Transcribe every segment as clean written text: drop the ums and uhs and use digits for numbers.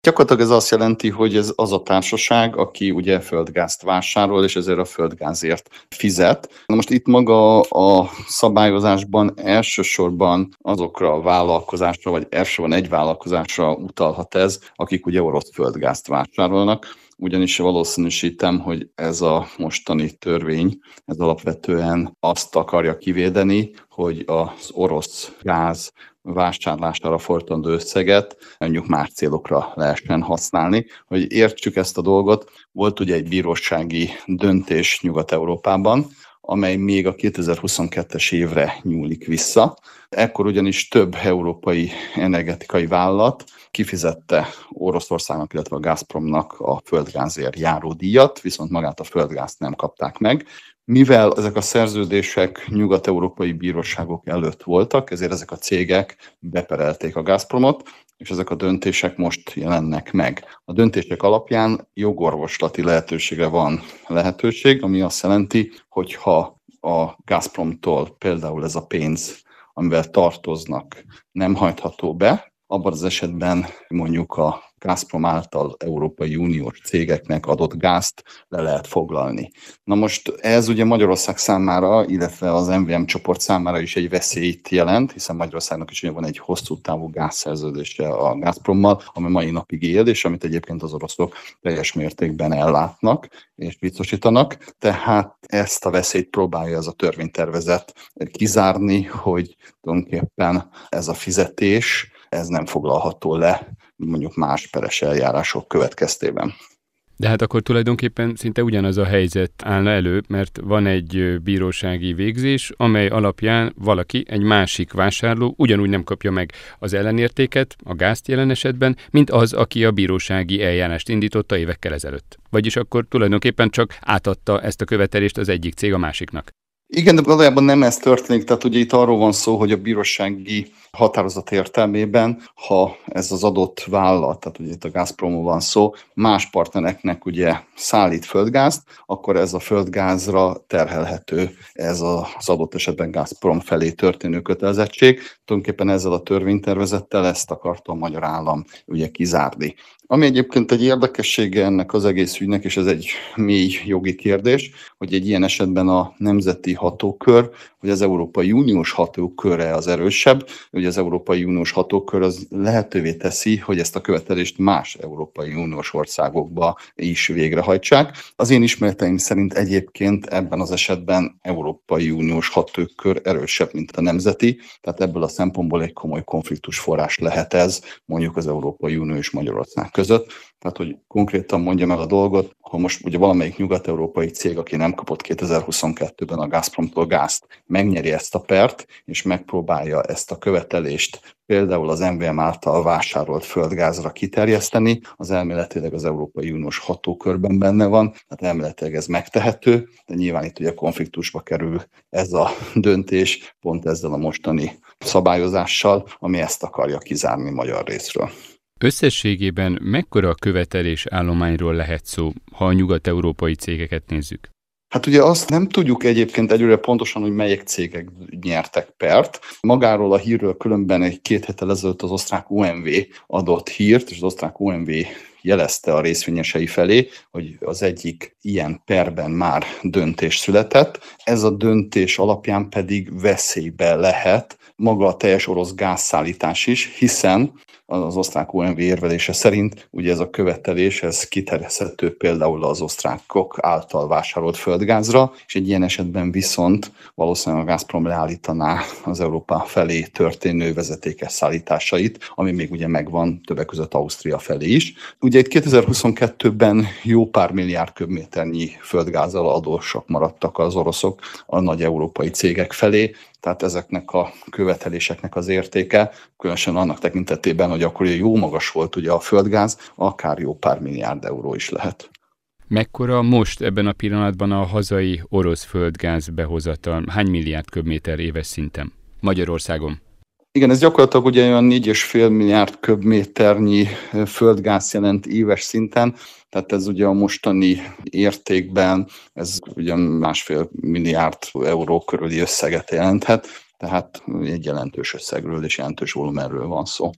Gyakorlatilag ez azt jelenti, hogy ez az a társaság, aki ugye földgázt vásárol, és ezért a földgázért fizet. Na most itt maga a szabályozásban elsősorban azokra a vállalkozásra, vagy elsősorban egy vállalkozásra utalhat ez, akik ugye orosz földgázt vásárolnak. Ugyanis valószínűsítem, hogy ez a mostani törvény, ez alapvetően azt akarja kivédeni, hogy az orosz gáz vásárlására fordítandó összeget mondjuk más célokra lehessen használni. Hogy értsük ezt a dolgot, volt ugye egy bírósági döntés Nyugat-Európában, amely még a 2022-es évre nyúlik vissza. Ekkor ugyanis több európai energetikai vállalat kifizette Oroszországnak, illetve a Gazpromnak a földgázért járó díjat, viszont magát a földgázt nem kapták meg. Mivel ezek a szerződések nyugat-európai bíróságok előtt voltak, ezért ezek a cégek beperelték a Gazpromot, és ezek a döntések most jelennek meg. A döntések alapján jogorvoslati lehetőségre van lehetőség, ami azt jelenti, hogy ha a Gazpromtól például ez a pénz, amivel tartoznak, nem hajtható be, abban az esetben mondjuk a Gazprom által Európai Uniós cégeknek adott gázt le lehet foglalni. Na most ez ugye Magyarország számára, illetve az MVM csoport számára is egy veszélyt jelent, hiszen Magyarországnak is van egy hosszú távú gázszerződése a Gazprommal, ami mai napig él, és amit egyébként az oroszok teljes mértékben ellátnak és biztosítanak. Tehát ezt a veszélyt próbálja ez a törvénytervezet kizárni, hogy tulajdonképpen ez a fizetés, ez nem foglalható le mondjuk más peres eljárások következtében. De hát akkor tulajdonképpen szinte ugyanaz a helyzet állna elő, mert van egy bírósági végzés, amely alapján valaki, egy másik vásárló ugyanúgy nem kapja meg az ellenértéket, a gázt jelen esetben, mint az, aki a bírósági eljárást indította évekkel ezelőtt. Vagyis akkor tulajdonképpen csak átadta ezt a követelést az egyik cég a másiknak. Igen, de valójában nem ez történik, tehát ugye itt arról van szó, hogy a bírósági határozat értelmében, ha ez az adott vállalat, tehát ugye itt a Gazpromról van szó, más partnereknek ugye szállít földgázt, akkor ez a földgázra terhelhető ez az adott esetben Gazprom felé történő kötelezettség. Tulajdonképpen ezzel a törvénytervezettel ezt akarta a magyar állam ugye kizárni. Ami egyébként egy érdekessége ennek az egész ügynek, és ez egy mély jogi kérdés, hogy egy ilyen esetben a nemzeti hatókör, vagy az Európai Uniós hatóköre az erősebb, hogy az Európai Uniós hatókör az lehetővé teszi, hogy ezt a követelést más Európai Uniós országokba is végrehajtsák. Az én ismereteim szerint egyébként ebben az esetben Európai Uniós hatókör erősebb, mint a nemzeti, tehát ebből a szempontból egy komoly konfliktus forrás lehet ez mondjuk az Európai Unió és Magyarország között. Tehát, hogy konkrétan mondjam el a dolgot, ha most ugye valamelyik nyugat-európai cég, aki nem kapott 2022-ben a Gazpromtól gázt, megnyeri ezt a pert, és megpróbálja ezt a követelést például az MVM által vásárolt földgázra kiterjeszteni, az elméletileg az Európai Uniós hatókörben benne van, tehát elméletileg ez megtehető, de nyilván itt ugye konfliktusba kerül ez a döntés pont ezzel a mostani szabályozással, ami ezt akarja kizárni magyar részről. Összességében mekkora követelés állományról lehet szó, ha a nyugat-európai cégeket nézzük? Hát ugye azt nem tudjuk egyébként egyre pontosan, hogy melyik cégek nyertek pert. Magáról a hírről különben egy 2 héttel ezelőtt az osztrák OMV adott hírt, és az osztrák OMV jelezte a részvényesei felé, hogy az egyik ilyen perben már döntés született. Ez a döntés alapján pedig veszélybe lehet maga a teljes orosz gázszállítás is, hiszen az osztrák OMV érvelése szerint ugye ez a követelés, ez kiterjeszthető például az osztrákok által vásárolt földgázra, és egy ilyen esetben viszont valószínűleg a Gazprom leállítaná az Európa felé történő vezetékes szállításait, ami még ugye megvan többek között Ausztria felé is. Ugye itt 2022-ben jó pár milliárd köbméternyi földgázzal adósak maradtak az oroszok a nagy európai cégek felé, tehát ezeknek a követeléseknek az értéke, különösen annak tekintetében, hogy akkor jó magas volt ugye a földgáz, akár jó pár milliárd euró is lehet. Mekkora most ebben a pillanatban a hazai orosz földgáz behozatal? Hány milliárd köbméter éves szinten Magyarországon? Igen, ez gyakorlatilag ugye olyan 4,5 milliárd köbméternyi földgáz jelent éves szinten, tehát ez ugye a mostani értékben, ez ugye 1,5 milliárd euró körüli összeget jelenthet, tehát egy jelentős összegről és jelentős volumenről van szó.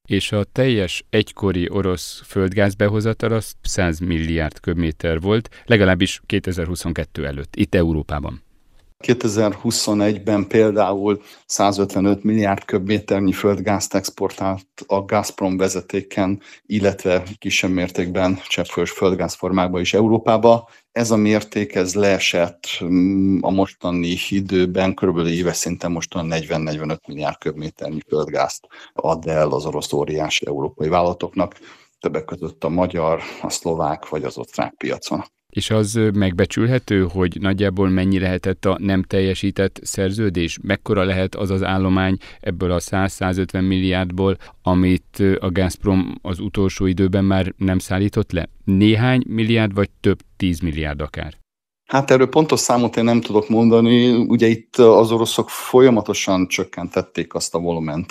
És a teljes egykori orosz földgázbehozatal az 100 milliárd köbméter volt, legalábbis 2022 előtt, itt Európában. 2021-ben például 155 milliárd köbméternyi földgázt exportált a Gazprom vezetéken, illetve kisebb mértékben cseppfolyós földgázformákba is Európába. Ez a mérték ez leesett a mostani időben, körülbelül éves szinten mostan 40-45 milliárd köbméternyi földgázt ad el az orosz óriási európai vállalatoknak, többek között a magyar, a szlovák vagy az osztrák piacon. És az megbecsülhető, hogy nagyjából mennyi lehetett a nem teljesített szerződés? Mekkora lehet az az állomány ebből a 100-150 milliárdból, amit a Gazprom az utolsó időben már nem szállított le? Néhány milliárd, vagy több 10 milliárd akár? Hát erről pontos számot én nem tudok mondani. Ugye itt az oroszok folyamatosan csökkentették azt a volument,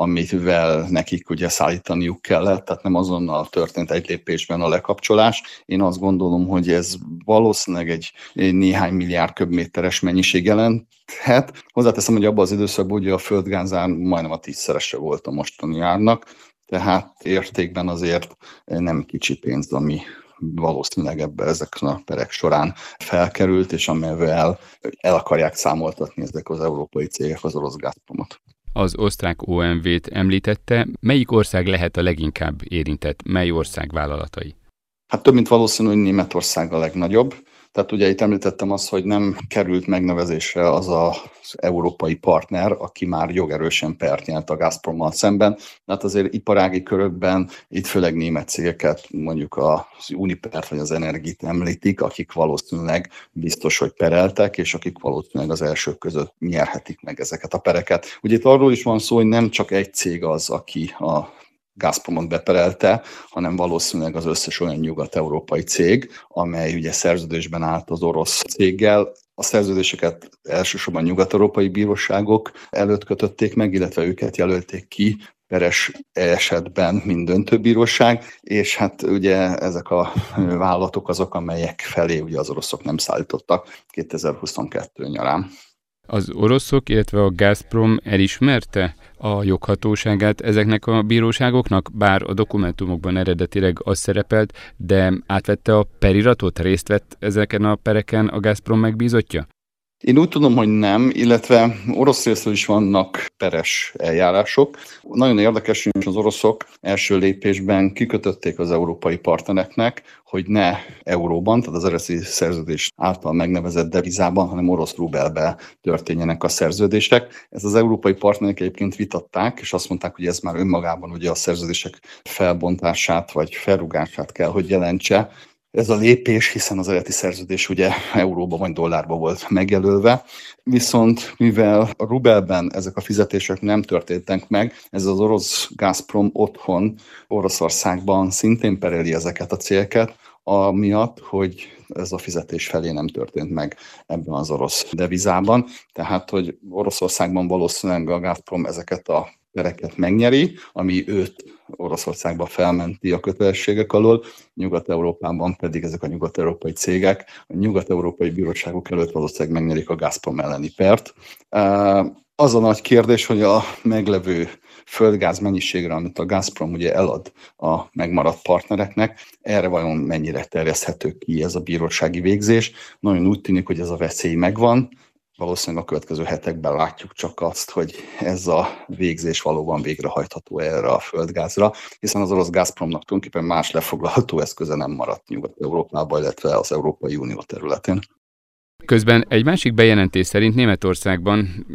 amivel nekik ugye szállítaniuk kellett, tehát nem azonnal történt egy lépésben a lekapcsolás. Én azt gondolom, hogy ez valószínűleg egy néhány milliárd köbméteres mennyiség jelenthet. Hozzáteszem, hogy abban az időszakban ugye a földgázár majdnem a 10-szerese volt a mostani árnak, tehát értékben azért nem kicsi pénz, ami valószínűleg ezeken a perek során felkerült, és amivel el akarják számoltatni ezek az európai cégek az orosz Gazpromot. Az osztrák OMV-t említette. Melyik ország lehet a leginkább érintett? Mely ország vállalatai? Hát több mint valószínű, hogy Németország a legnagyobb. Tehát ugye itt említettem azt, hogy nem került megnevezésre az az európai partner, aki már jogerősen pert nyert a Gazprommal szemben. Hát azért iparági körökben itt főleg német cégeket, mondjuk az Unipert vagy az Energit említik, akik valószínűleg biztos, hogy pereltek, és akik valószínűleg az elsők között nyerhetik meg ezeket a pereket. Ugye itt arról is van szó, hogy nem csak egy cég az, aki a Gazpromot beperelte, hanem valószínűleg az összes olyan nyugat-európai cég, amely ugye szerződésben állt az orosz céggel. A szerződéseket elsősorban nyugat-európai bíróságok előtt kötötték meg, illetve őket jelölték ki peres esetben, mint döntőbíróság, és hát ugye ezek a vállalatok azok, amelyek felé ugye az oroszok nem szállítottak 2022 nyarán. Az oroszok, illetve a Gazprom elismerte a joghatóságát ezeknek a bíróságoknak, bár a dokumentumokban eredetileg az szerepelt, de átvette a periratot, részt vett ezeken a pereken a Gazprom megbízottja? Én úgy tudom, hogy nem, illetve orosz részről is vannak peres eljárások. Nagyon érdekes, hogy az oroszok első lépésben kikötötték az európai partnereknek, hogy ne euróban, tehát az eredeti szerződés által megnevezett devizában, hanem orosz rubelbe történjenek a szerződések. Ezt az európai partnerek egyébként vitatták, és azt mondták, hogy ez már önmagában ugye a szerződések felbontását vagy felrugását kell, hogy jelentse. Ez a lépés, hiszen az eredeti szerződés ugye euróba vagy dollárba volt megjelölve, viszont mivel a rubelben ezek a fizetések nem történtek meg, ez az orosz Gazprom otthon Oroszországban szintén pereli ezeket a cégeket, amiatt, hogy ez a fizetés felé nem történt meg ebben az orosz devizában. Tehát, hogy Oroszországban valószínűleg a Gazprom ezeket a pereket megnyeri, ami őt Oroszországba felmenti a kötelességek alól, Nyugat-Európában pedig ezek a nyugat-európai cégek a nyugat-európai bíróságok előtt valószínűleg megnyerik a Gazprom elleni pert. Az a nagy kérdés, hogy a meglevő földgáz mennyiségre, amit a Gazprom ugye elad a megmaradt partnereknek, erre vajon mennyire terjeszthető ki ez a bírósági végzés. Nagyon úgy tűnik, hogy ez a veszély megvan. Valószínűleg a következő hetekben látjuk csak azt, hogy ez a végzés valóban végrehajtható erre a földgázra, hiszen az orosz Gazpromnak tulajdonképpen más lefoglalható eszköze nem maradt Nyugat-Európában, illetve az Európai Unió területén. Közben egy másik bejelentés szerint Németországban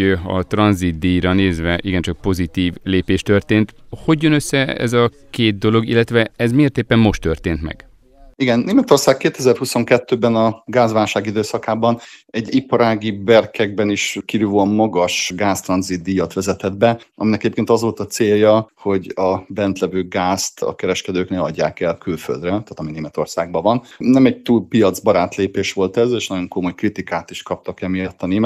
a tranzitdíjra nézve igencsak pozitív lépés történt. Hogy jön össze ez a két dolog, illetve ez miért éppen most történt meg? Igen, Németország 2022-ben a gázválság időszakában egy iparági berkekben is kirívóan magas gáztranzitdíjat vezetett be, aminek egyébként az volt a célja, hogy a bent levő gázt a kereskedők ne adják el külföldre, tehát ami Németországban van. Nem egy túl piacbarát lépés volt ez, és nagyon komoly kritikát is kaptak emiatt a németek.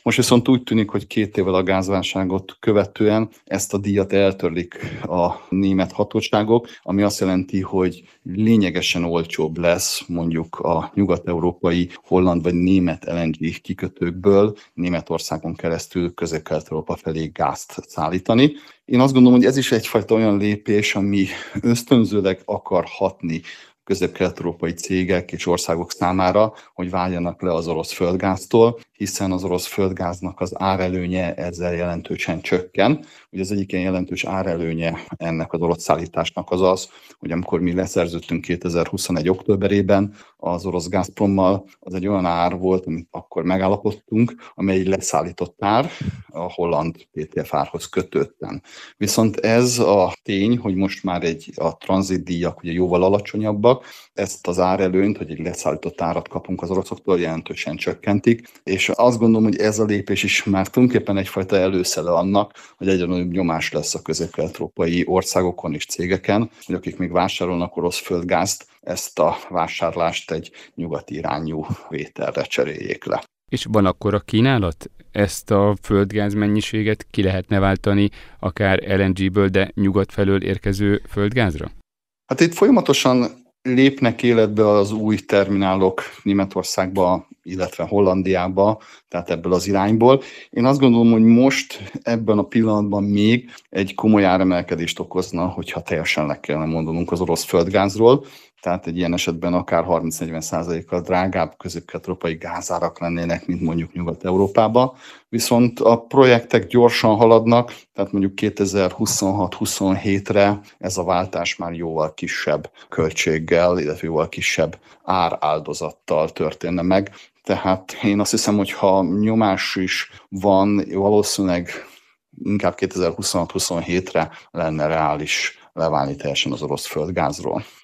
Most viszont úgy tűnik, hogy 2 évvel a gázválságot követően ezt a díjat eltörlik a német hatóságok, ami azt jelenti, hogy lényegesen olcsóbb lesz mondjuk a nyugat-európai, holland vagy német LNG kikötőkből Németországon keresztül Közép-Kelet-Európa felé gázt szállítani. Én azt gondolom, hogy ez is egyfajta olyan lépés, ami ösztönzőleg akar hatni közép-kelet-európai cégek és országok számára, hogy váljanak le az orosz földgáztól, hiszen az orosz földgáznak az árelőnye ezzel jelentősen csökken. Ugye az egyik ilyen jelentős árelőnye ennek az orosz szállításnak az, hogy amikor mi leszerződtünk 2021. októberében az orosz Gazprommal, az egy olyan ár volt, amit akkor megállapodtunk, amely egy leszállított ár a holland TTF árhoz kötődten. Viszont ez a tény, hogy most már a tranzitdíjak ugye jóval alacsonyabbak, ezt az árelőnyt, hogy egy leszállított árat kapunk az oroszoktól, jelentősen csökkentik, és azt gondolom, hogy ez a lépés is már tulajdonképpen egyfajta előszele annak, hogy egyre nagyobb nyomás lesz a közép-kelet-európai országokon és cégeken, hogy akik még vásárolnak orosz földgázt, ezt a vásárlást egy nyugati irányú vételre cseréljék le. És van akkor a kínálat? Ezt a földgáz mennyiséget ki lehetne váltani akár LNG-ből, de nyugat felől érkező földgázra? Hát itt folyamatosan lépnek életbe az új terminálok Németországba, illetve Hollandiába, tehát ebből az irányból. Én azt gondolom, hogy most ebben a pillanatban még egy komoly áremelkedést okozna, hogyha teljesen le kellene mondanunk az orosz földgázról, tehát egy ilyen esetben akár 30-40%-kal drágább közép-kelet-európai gázárak lennének, mint mondjuk Nyugat-Európában. Viszont a projektek gyorsan haladnak, tehát mondjuk 2026-27-re ez a váltás már jóval kisebb költséggel, illetve jóval kisebb áráldozattal történne meg. Tehát én azt hiszem, hogy ha nyomás is van, valószínűleg inkább 2026-27-re lenne reális leválni teljesen az orosz földgázról.